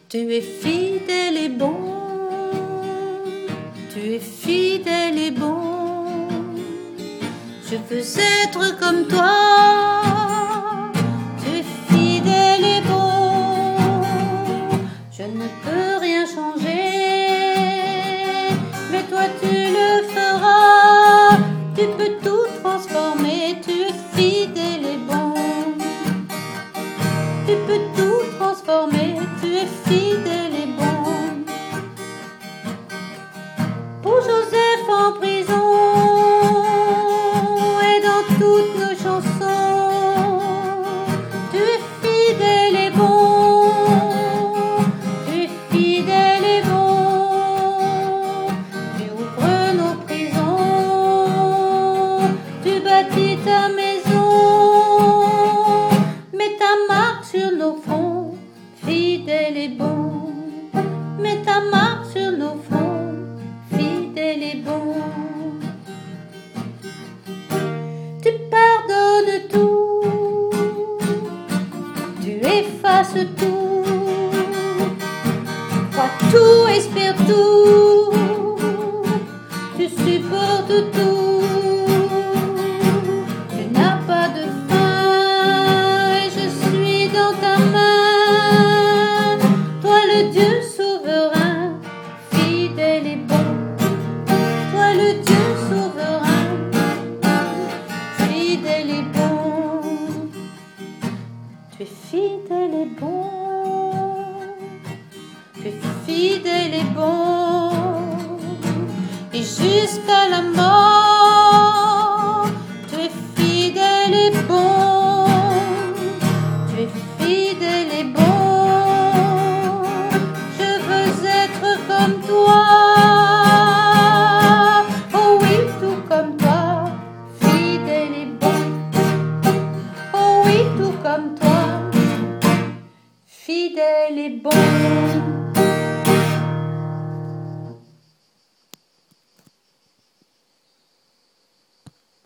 Tu es fidèle et bon, tu es fidèle et bon. Je veux être comme toi. Tu es fidèle et bon. Je ne peux rien changer, mais toi tu le feras. Tu peux tout transformer. Tu es fidèle et bon. Tu peux tout transformer. Tu es fidèle et bon. Pour Joseph en prison et dans toutes nos chansons, tu es fidèle et bon. Tu es fidèle et bon. Tu ouvres nos prisons, tu bâtis ta maison, mets ta marque sur nos fronts, fidèle et bon. Mets ta marque sur nos fronts, fidèle et bon. Tu pardonnes tout, tu effaces tout, crois tout, espère tout, tu supportes tout. Tu n'as pas de fin et je suis dans ta main. Toi le Dieu souverain, fidèle et bon. Toi le Dieu souverain, fidèle et bon. Tu es fidèle et bon. Tu es fidèle et bon. Et jusqu'à la mort, tu es fidèle et bon. Tu es fidèle et bon. Je veux être comme toi. Oh oui, tout comme toi, fidèle et bon. Oh oui, tout comme toi, fidèle et bon.